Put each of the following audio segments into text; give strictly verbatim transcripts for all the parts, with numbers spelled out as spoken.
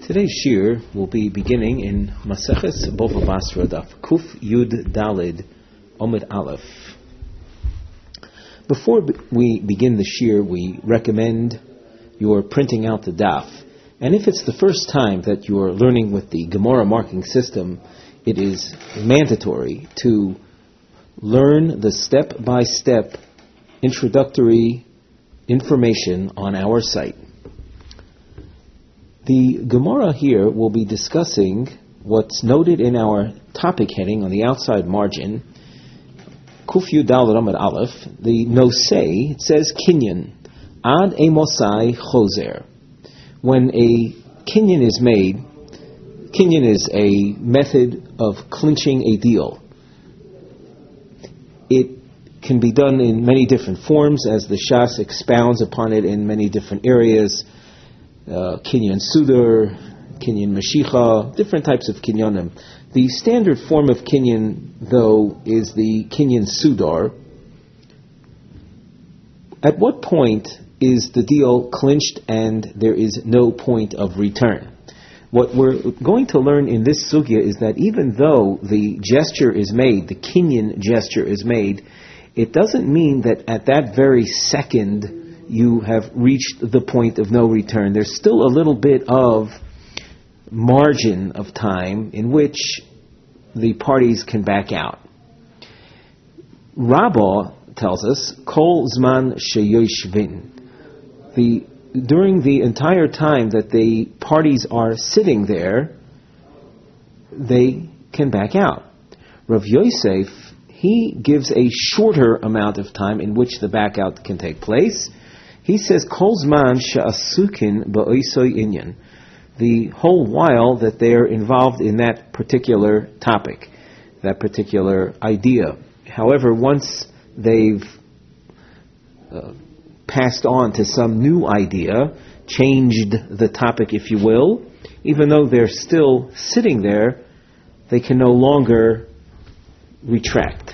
Today's shir will be beginning in Maseches Bava Basra Daf Kuf Yud Dalid Omid Aleph. Before we begin the shir, we recommend your printing out the daf. And if it's the first time that you're learning with the Gemara marking system, it is mandatory to learn the step-by-step introductory information on our site. The Gemara here will be discussing what's noted in our topic heading on the outside margin, Kuf Yud Daled Amud Aleph, the nosei. It says kinyan, ad emosai choser. When a kinyan is made, kinyan is a method of clinching a deal. It can be done in many different forms, as the Shas expounds upon it in many different areas. Uh, kinyan sudar, kinyan mashicha, different types of kinyanim. The standard form of kinyan, though, is the kinyan sudar. At what point is the deal clinched and there is no point of return? What we're going to learn in this sugya is that even though the gesture is made, the kinyan gesture is made, it doesn't mean that at that very second you have reached the point of no return. There's still a little bit of margin of time in which the parties can back out. Rabbah tells us, Kol Zman Sheyoshvin. The during the entire time that the parties are sitting there, they can back out. Rav Yosef, he gives a shorter amount of time in which the back out can take place. He says, Kol Zman She'asukin Ba'oisoi Inyan. The whole while that they are involved in that particular topic, that particular idea. However, once they've uh, passed on to some new idea, changed the topic, if you will, even though they're still sitting there, they can no longer retract.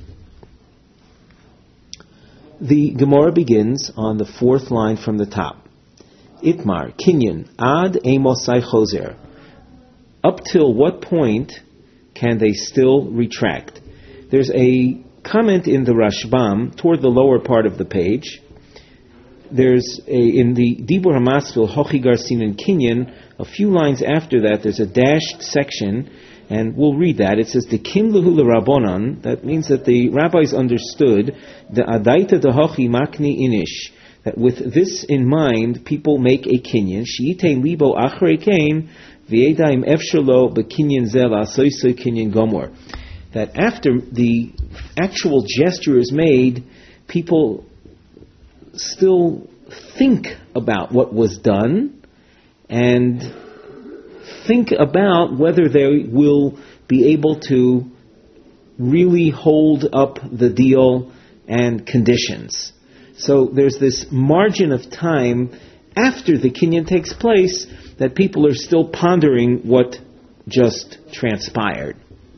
The Gemara begins on the fourth line from the top. Itmar, kinyan, ad emosai choser. Up till what point can they still retract? There's a comment in the Rashbam toward the lower part of the page. There's a, in the Dibur HaMasvil, Hochigar Sinan Kinyan, a few lines after that, there's a dashed section, and we'll read that. It says, the Kimluhu Rabbonan, that means that the rabbis understood, the Adaita Dehochi Makni Inish, that with this in mind, people make a kinyan, Sheitein Libo Achrei Kain, V'edaim Efshalo B'kinyan Zela Soisoi Kinyan Gomor. That after the actual gesture is made, people still think about what was done and think about whether they will be able to really hold up the deal and conditions. So there's this margin of time after the kinyan takes place that people are still pondering what just transpired.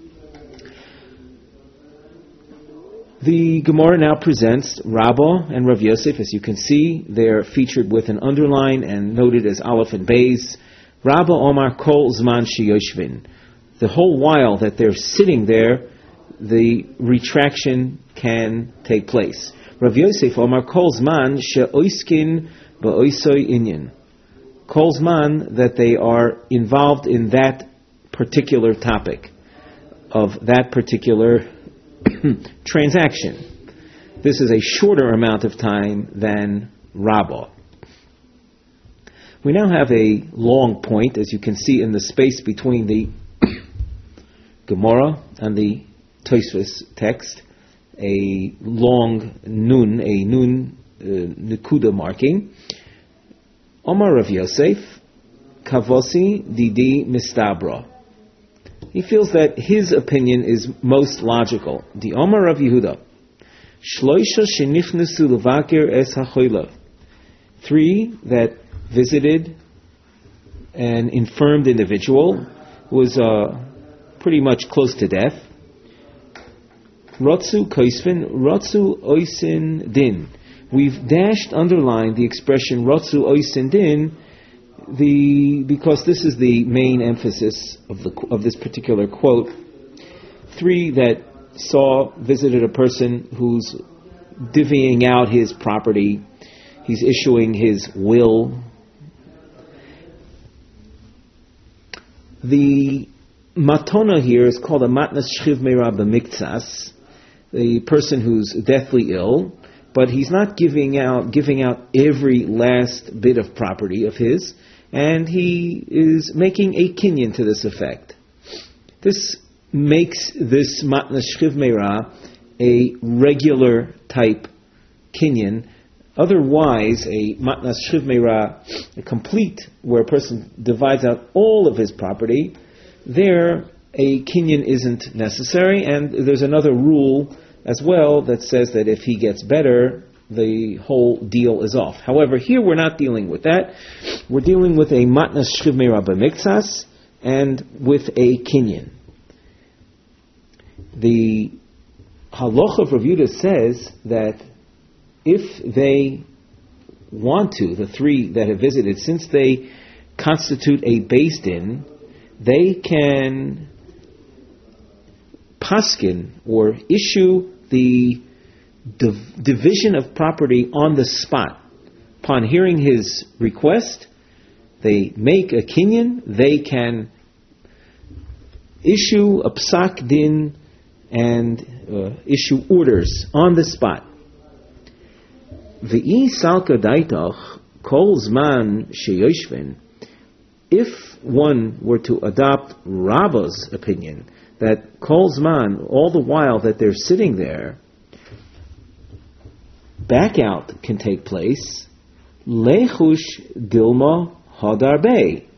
The Gemara now presents Rabbah and Rav Yosef. As you can see, they're featured with an underline and noted as Aleph and Beis. Rabbah Omar Kol Zman Sheyoshvin. The whole while that they're sitting there, the retraction can take place. Rav Yosef Omar Kol Zman She'oiskin Ba'oisoi Inyan. Kol Zman, that they are involved in that particular topic of that particular transaction. This is a shorter amount of time than Rabbah. We now have a long point, as you can see in the space between the Gemara and the Tosfos text, a long nun, a nun uh, nekuda marking. Omar Rav Yosef, Kavosi Didi Mistabra. He feels that his opinion is most logical. The Omar Rav Yehuda, Shloisha Shenichnesu Levaker Es HaChoila. Three that visited an infirmed individual who was uh, pretty much close to death. Rotsu Koisvin, Rotsu Oisin Din. We've dashed, underlined the expression Rotsu Oisin Din the because this is the main emphasis of the of this particular quote. Three that saw visited a person who's divvying out his property. He's issuing his will. The matona here is called a matnas shchiv meira b'miktsas, the person who's deathly ill, but he's not giving out giving out every last bit of property of his, and he is making a kinyan to this effect. This makes this matnas shchiv meira a regular type kinyan. Otherwise, a matnas shchiv meira, a complete, where a person divides out all of his property, there a kinyan isn't necessary, and there's another rule as well that says that if he gets better, the whole deal is off. However, here we're not dealing with that. We're dealing with a matnas shchiv meira b'miktsas and with a kinyan. The halacha of Rav Yehuda says that if they want to, the three that have visited, since they constitute a beis din, they can paskin or issue the div- division of property on the spot. Upon hearing his request, they make a kinyan, they can issue a psak din and uh, issue orders on the spot. V'i salka daitach kol zman sheyoshvin. If one were to adopt Rabba's opinion that kol zman, all the while that they're sitting there, back out can take place. Lechush dilma hadarbe.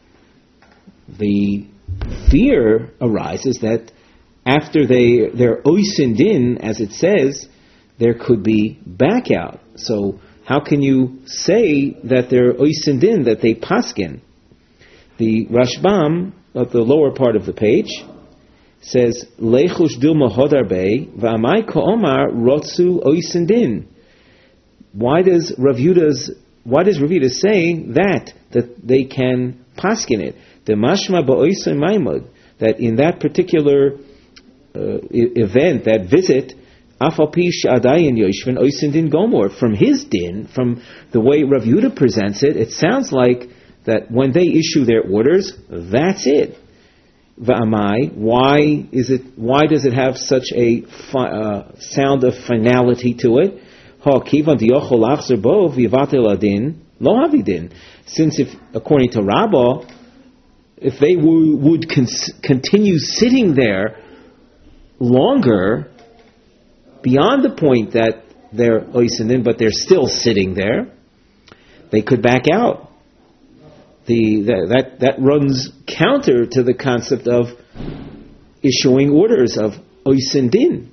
The fear arises that after they they're oisin din, as it says, there could be back out. So how can you say that they're oisin din, that they paskin? The Rashbam of the lower part of the page says lechush dilma hodarbe v'amai ka'omar rotsu oisin din. Why does Rav Yehuda's why does Rav Yehuda say that that they can paskin it? The mashma ba'oisin maimod, that in that particular uh, event, that visit, afal pi she'adayin yoshvin oisin din gomor, from his din, from the way Rav Yehuda presents it, it sounds like that when they issue their orders, that's it. V'amai, why is it? Why does it have such a fi- uh, sound of finality to it? Ha kivan diyochol achzer bo v'yivatel adin lo havidin. Since, if according to Rabbah, if they w- would cons- continue sitting there longer, beyond the point that they're oisinin, but they're still sitting there, they could back out. The, the that that runs counter to the concept of issuing orders of oisin din.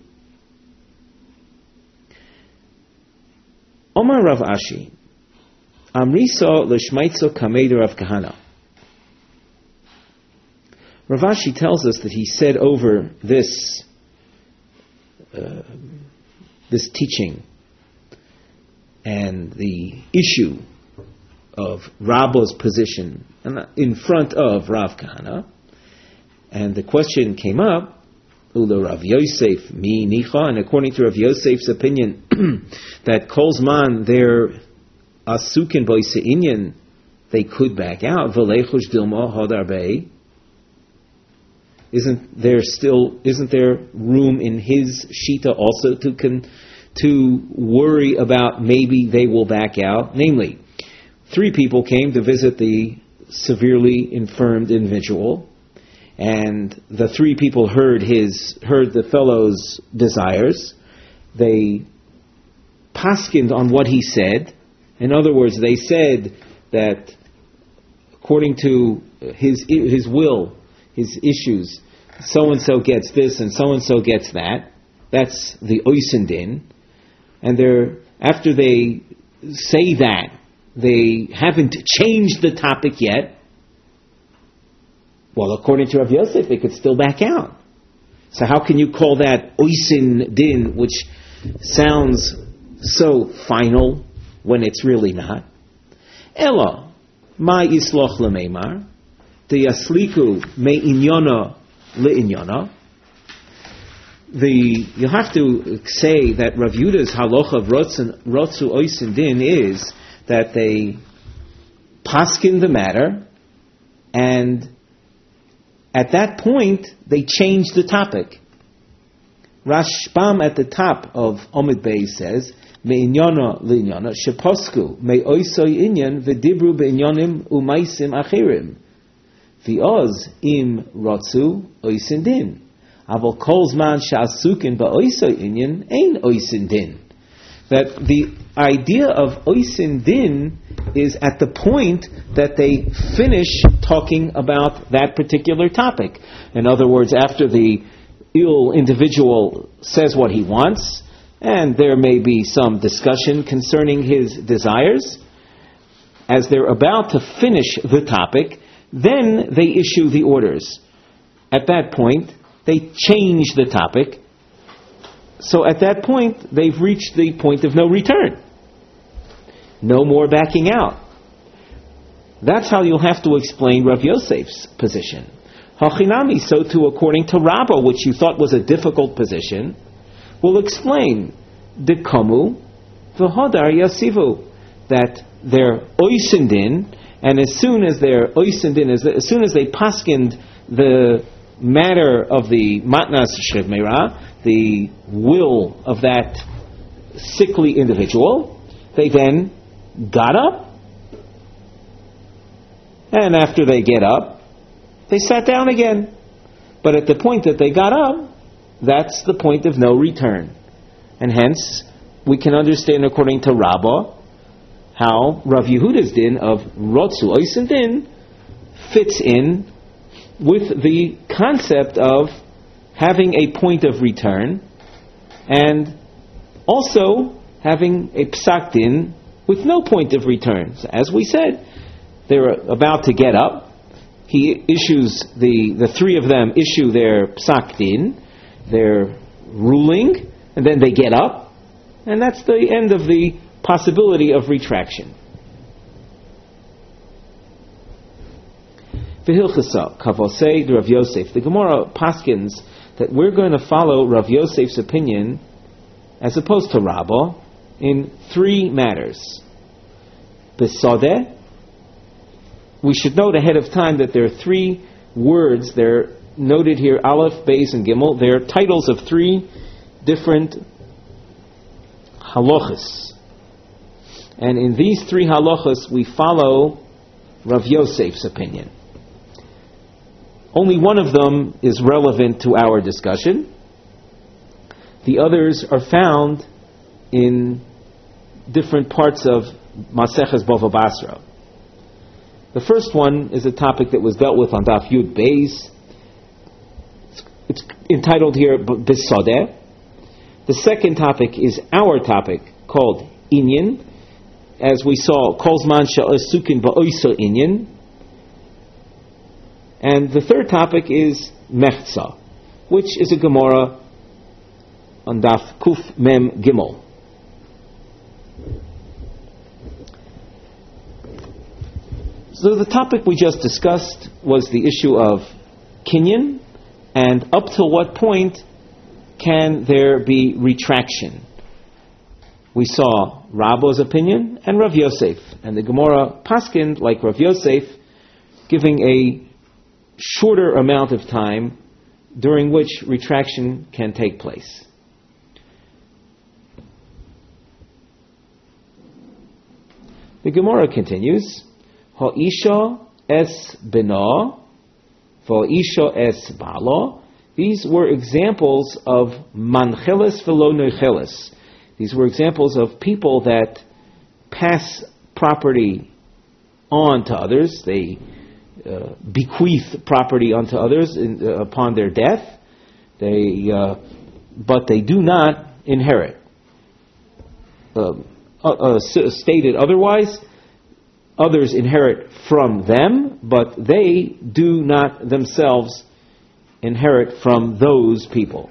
Omar Rav Ashi, Amriso l'shmaitzo kamei Rav Kahana. Rav Ashi tells us that he said over this uh, this teaching and the issue of Rabba's position in front of Rav Kahana, and the question came up, Ula Rav Yosef mi nicha, and according to Rav Yosef's opinion, that Kol Zman they're asukin boise'inyan, they could back out. V'leichush dilma hadarbe. Isn't there still? Isn't there room in his shita also to con, to worry about maybe they will back out? Namely, three people came to visit the severely infirmed individual, and the three people heard his heard the fellow's desires. They paskined on what he said. In other words, they said that according to his his will, his issues, so and so gets this and so and so gets that. That's the oisin din. And they're after they say that, they haven't changed the topic yet. Well, according to Rav Yosef, they could still back out. So how can you call that oisin din, which sounds so final when it's really not? Ella, Ma isloch lemeimar, the yasliku me inyona leinyona. The you have to say that Rav Yuda's halacha of rotzu oisin din is that they paskin the matter, and at that point they change the topic. Rashbam at the top of Omid Bey says, Me'inyana linyana, sheposku, me'oisoi inyan, v'dibru be'inyanim u'maisim achirim. V'oz im rotzu oisin din. Aval kol zman she'asukin ba'oisoi inyan, ein oisin din. That the idea of oisin din is at the point that they finish talking about that particular topic. In other words, after the ill individual says what he wants, and there may be some discussion concerning his desires, as they're about to finish the topic, then they issue the orders. At that point, they change the topic. So at that point, they've reached the point of no return. No more backing out. That's how you'll have to explain Rav Yosef's position. Hachinami, so too according to Rabba, which you thought was a difficult position, will explain the kamu v'hodar yasivu, that they're oisindin, and as soon as they're oisindin, as, as soon as they paskind the matter of the matnas shchiv meira, the will of that sickly individual, they then got up, and after they get up, they sat down again. But at the point that they got up, that's the point of no return. And hence, we can understand according to Rabbah how Rav Yehuda's din of Rotzu Oisin din fits in with the concept of having a point of return and also having a psak din with no point of return. So as we said, they're about to get up. He issues, the, the three of them issue their psak din, their ruling, and then they get up, and that's the end of the possibility of retraction. V'hilchasa, kavosei Rav Yosef. The Gemara paskins that we're going to follow Rav Yosef's opinion as opposed to Rabbah in three matters. Besodeh, we should note ahead of time that there are three words, they're noted here, Aleph, Beis, and Gimel. They're titles of three different halachas. And in these three halachas, we follow Rav Yosef's opinion. Only one of them is relevant to our discussion. The others are found in different parts of Maseches Bava Basra. The first one is a topic that was dealt with on Daf Yud Beis. It's entitled here Besodeh. The second topic is our topic called Inyan. As we saw, Kol Zman She'asukin Ba'oiso Inyan. And the third topic is Mechza, which is a Gemara on Daf Kuf Mem Gimel. So the topic we just discussed was the issue of kinyan, and up to what point can there be retraction. We saw Rabba's opinion and Rav Yosef, and the Gemara paskind like Rav Yosef, giving a shorter amount of time during which retraction can take place. The Gemara continues, Ha'isha es bena, va'isha es bala. These were examples of mancheles velo noicheles. These were examples of people that pass property on to others. They uh, bequeath property onto others in, uh, upon their death. They, uh, but they do not inherit. Uh, uh, uh, stated otherwise, others inherit from them, but they do not themselves inherit from those people.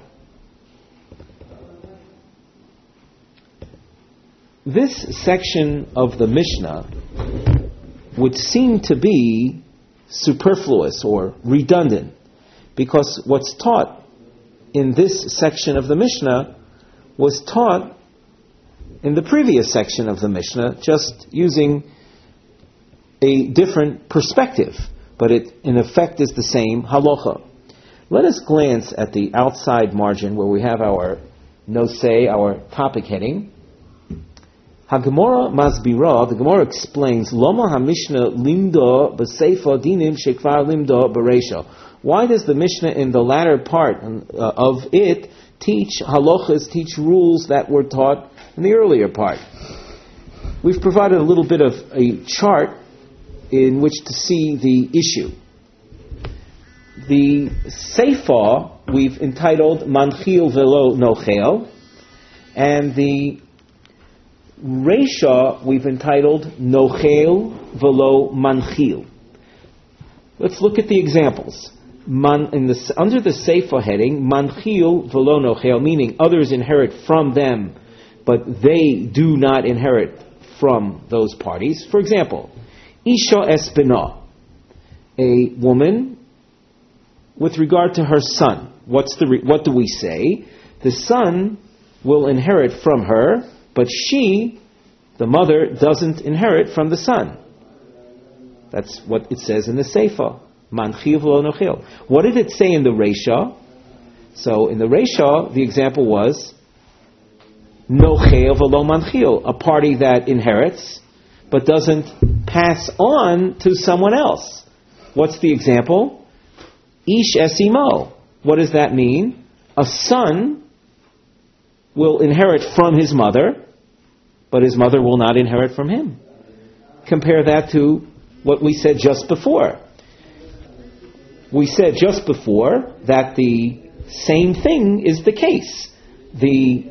This section of the Mishnah would seem to be superfluous or redundant, because what's taught in this section of the Mishnah was taught in the previous section of the Mishnah, just using a different perspective, but it in effect is the same halacha. Let us glance at the outside margin where we have our nosei, our topic heading. HaGemara Masbira, the Gemara explains, Loma HaMishnah limda b'seifa dinim shekvar limda b'reisha. Why does the Mishnah in the latter part uh, of it teach halachas, teach rules that were taught in the earlier part? We've provided a little bit of a chart in which to see the issue. The Seifa we've entitled Manchil Velo Nochel, and the Reisha we've entitled Nochel Velo Manchil. Let's look at the examples. Man, in the, under the Seifa heading, Manchil Velo Nochel, meaning others inherit from them, but they do not inherit from those parties. For example, Isha Espina, a woman with regard to her son. What's the re- what do we say? The son will inherit from her, but she, the mother, doesn't inherit from the son. That's what it says in the Seifa. Manchil v'lo nochil. What did it say in the Reisha? So in the Reisha, the example was nochel v'lo manchil, a party that inherits but doesn't pass on to someone else. What's the example? Ish esimo. What does that mean? A son will inherit from his mother, but his mother will not inherit from him. Compare that to what we said just before. We said just before that the same thing is the case. The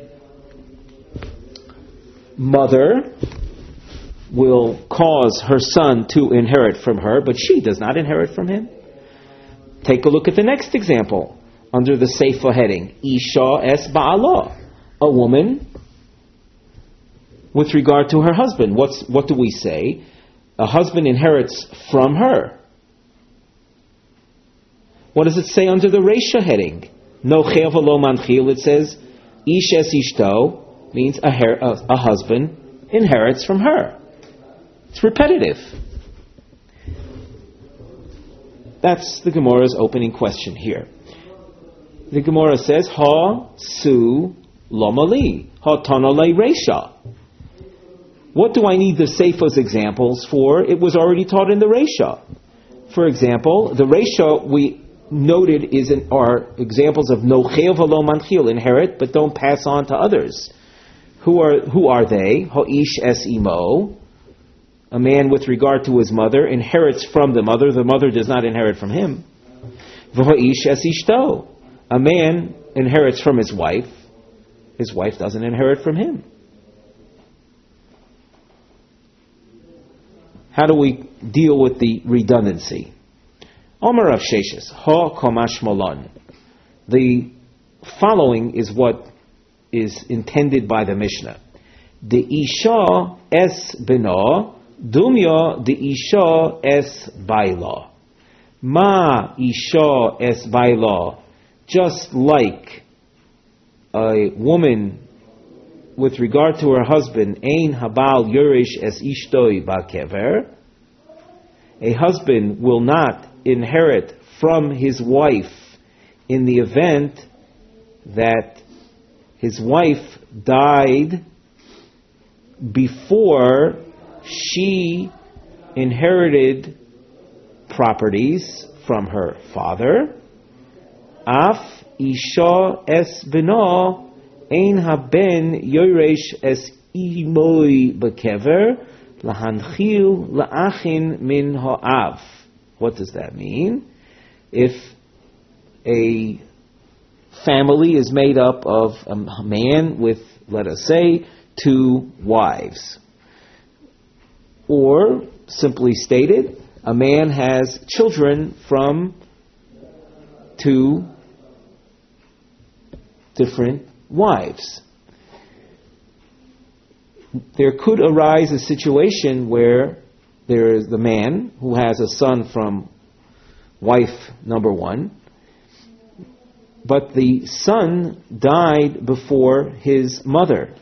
mother will cause her son to inherit from her, but she does not inherit from him. Take a look at the next example under the Seifa heading. Isha es ba'ala. A woman with regard to her husband. What's, what do we say? A husband inherits from her. What does it say under the Reisha heading? Nochel v'lo manchil. It says, Ish es ishto, means a, her, a, a husband inherits from her. It's repetitive. That's the Gemara's opening question here. The Gemara says, Ha su lomali, ha tanale reisha. What do I need the Seifa's examples for? It was already taught in the Reisha. For example, the Reisha we noted is in our examples of nochel v'lo manchil, inherit but don't pass on to others. Who are who are they? Ha'ish es imo. A man with regard to his mother inherits from the mother. The mother does not inherit from him. V'ha'ish es ishto. A man inherits from his wife. His wife doesn't inherit from him. How do we deal with the redundancy? Omer Rav Sheshes, ha komash malon. The following is what is intended by the Mishnah. The isha es beno, dumya the isha es baila. Ma isha es baila. Just like a woman with regard to her husband, ein habal yurish es ishtoi bakever. A husband will not inherit from his wife in the event that his wife died before she inherited properties from her father. Af isha es beno ein haben yoresh es imoi bekever lahanchil laachin min ha'av. What does that mean? If a family is made up of a man with, let us say, two wives, or simply stated, a man has children from two different wives, there could arise a situation where there is the man who has a son from wife number one, but the son died before his mother.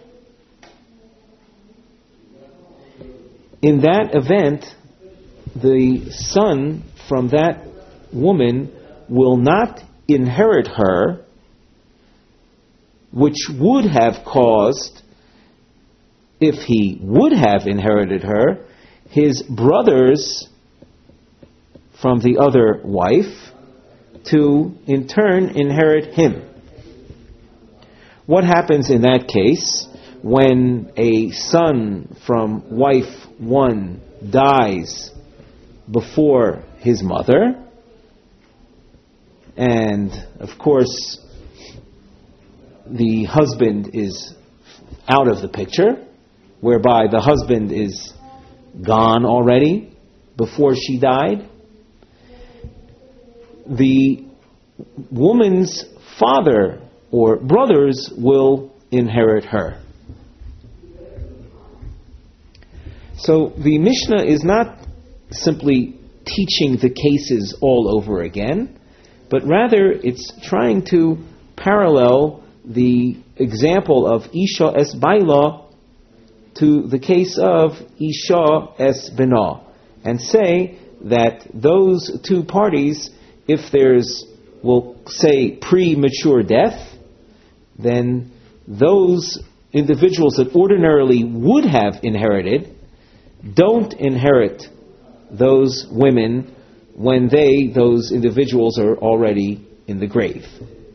In that event, the son from that woman will not inherit her, which would have caused, if he would have inherited her, his brothers from the other wife to in turn inherit him. What happens in that case when a son from wife one dies before his mother? And of course the husband is out of the picture, whereby the husband is gone already before she died. The woman's father or brothers will inherit her. So the Mishnah is not simply teaching the cases all over again, but rather it's trying to parallel the example of Isha es Baila to the case of Isha es Bena, and say that those two parties, if there's, we'll say, premature death, then those individuals that ordinarily would have inherited don't inherit those women when they, those individuals, are already in the grave.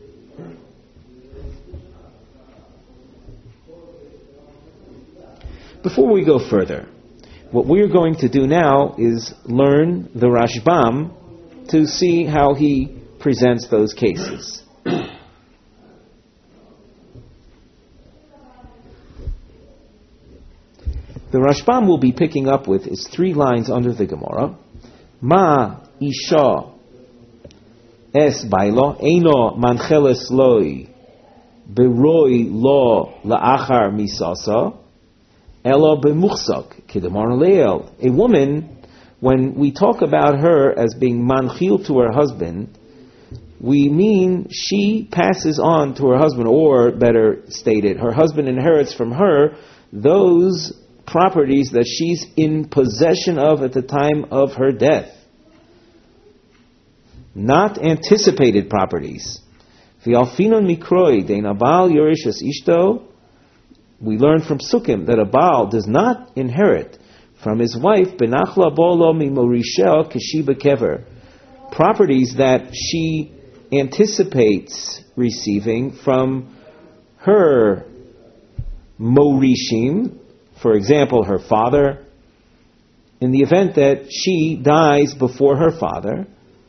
Before we go further, what we're going to do now is learn the Rashbam to see how he presents those cases. The Rashbam will be picking up with is three lines under the Gemara. Ma isha es bailo eino mancheles loi beroi lo laachar misasa elo bemuchsak kedemar leil. A woman, when we talk about her as being manchil to her husband, we mean she passes on to her husband, or better stated, her husband inherits from her those properties that she's in possession of at the time of her death. Not anticipated properties. V'alfinon mikroi dein abal yorishas ishto. We learn from Sukkim that a Baal does not inherit from his wife benachla bolo mimorishel kishiba kever, properties that she anticipates receiving from her morishim, for example, her father, in the event that she dies before her father.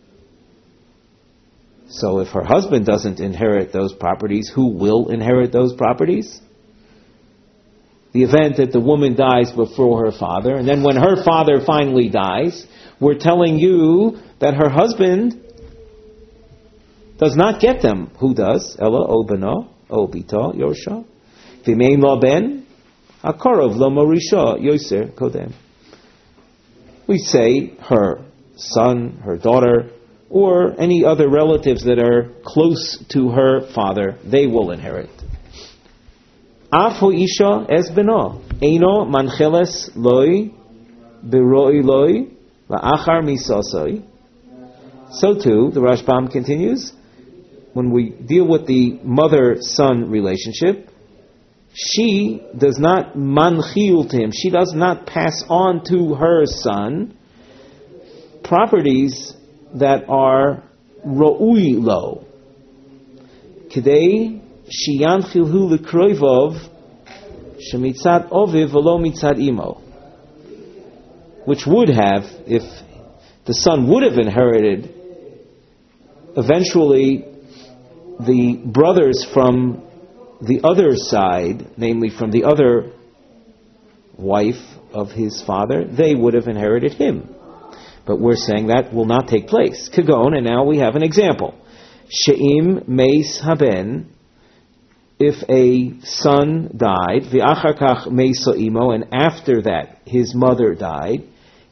So if her husband doesn't inherit those properties, who will inherit those properties? The event that the woman dies before her father, and then when her father finally dies, we're telling you that her husband does not get them. Who does? Ella o beno o bito yosha. V'mein lo ben Akarov lo morisha yoser kodem. We say her son, her daughter, or any other relatives that are close to her father, they will inherit. Afo isha es beno eino mancheles loy beroi loy laachar misasoi. So too, the Rashbam continues, when we deal with the mother-son relationship, she does not manchil to him, she does not pass on to her son properties that are ro'ui lo. Kidei shiyanchilhu l'kroivov shemitzad oviv v'lo mitzad imo. Which would have, if the son would have inherited, eventually the brothers from the other side, namely from the other wife of his father, they would have inherited him. But we're saying that will not take place. Kagon, and now we have an example. She'im meis haben, if a son died, v'achar kach meiso imo, and after that his mother died,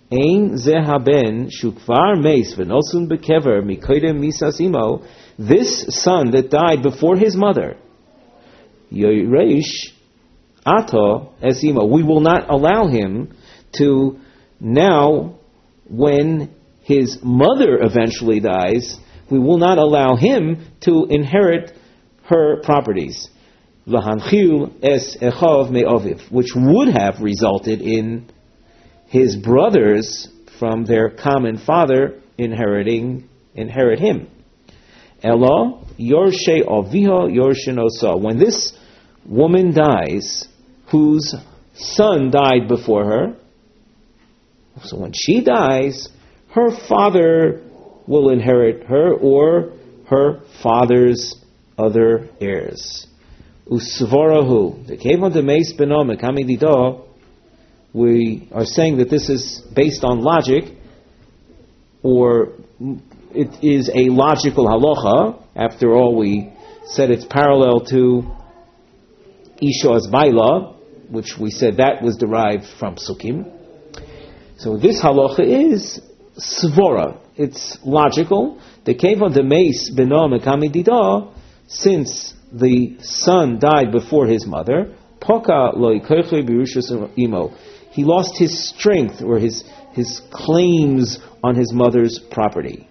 Ein zehaben shukvar meis v'nosun bekever mikoidem misas imo. This son that died before his mother, yoreish ato es imo. We will not allow him to now, when his mother eventually dies, we will not allow him to inherit her properties. V'hanchil es echov me'oviv, which would have resulted in his brothers from their common father inheriting inherit him. Elo yorshe aviha yorshin osa. When this woman dies, whose son died before her, so when she dies, her father will inherit her or her father's other heirs. Usvorahu, the kevon de meis beno mekami dido. We are saying that this is based on logic, or it is a logical halacha. After all, we said it's parallel to Isha's Baila, which we said that was derived from Sukkim. So this halacha is svora. It's logical. The kevon de meis beno mekami dida, since the son died before his mother, poka lo ikoche birushus imo. He lost his strength or his his claims on his mother's property.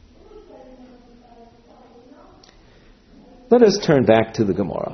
Let us turn back to the Gemara.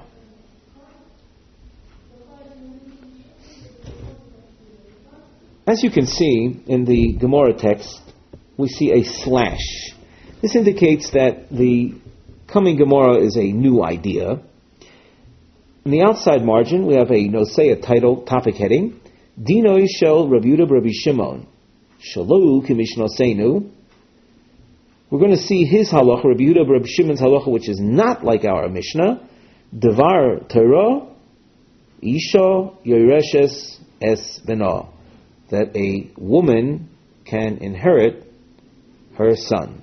As you can see in the Gemara text, we see a slash. This indicates that the coming Gemara is a new idea. In the outside margin, we have a nosei, a title, topic heading, Dinoi shel Rabbi Yehuda Rabbi Shimon, Shalu kimishnoseinu. We're going to see his halacha, Rabbi Yehuda Rabbi Shimon's halacha, which is not like our Mishnah. Devar Torah, Isha Yoreshes es beno, that a woman can inherit her son.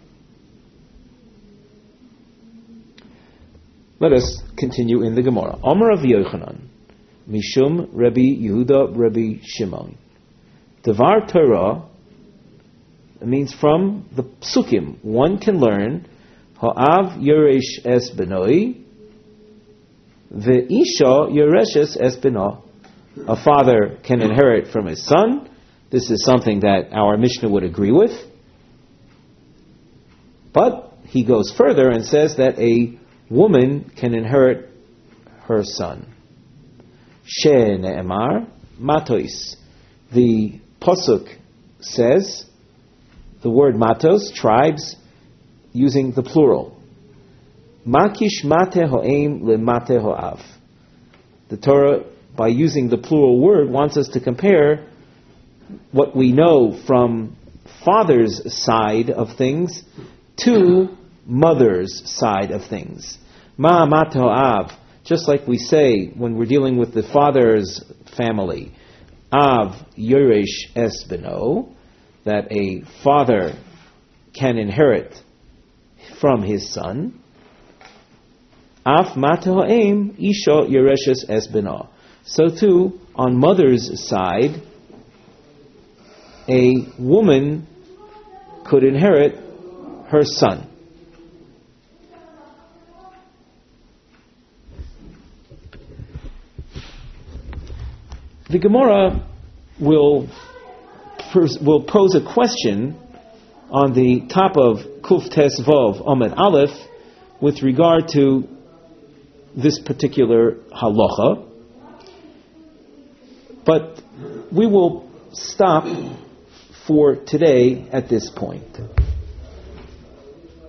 Let us continue in the Gemara. Amar Rav Yochanan, Mishum Rabbi Yehuda Rabbi Shimon. Devar Torah, it means from the psukim, one can learn Ha'av Yoresh es benoi, Ve'isha Yoreshes es beno. A father can inherit from his son. This is something that our Mishnah would agree with. But he goes further and says that a woman can inherit her son. She ne'emar matos. The pasuk says the word matos, tribes, using the plural. Makish mate ho'em le mate ho'av. The Torah, by using the plural word, wants us to compare what we know from father's side of things to mother's side of things. Ma mate ho'av. Just like we say when we're dealing with the father's family, Av Yoresh es beno, that a father can inherit from his son. Af mate ha'em Isha Yoreshes es beno. So too, on mother's side, a woman could inherit her son. The Gemara will will pose a question on the top of Kuf Tes Vov Amud Aleph with regard to this particular halacha, but we will stop for today at this point.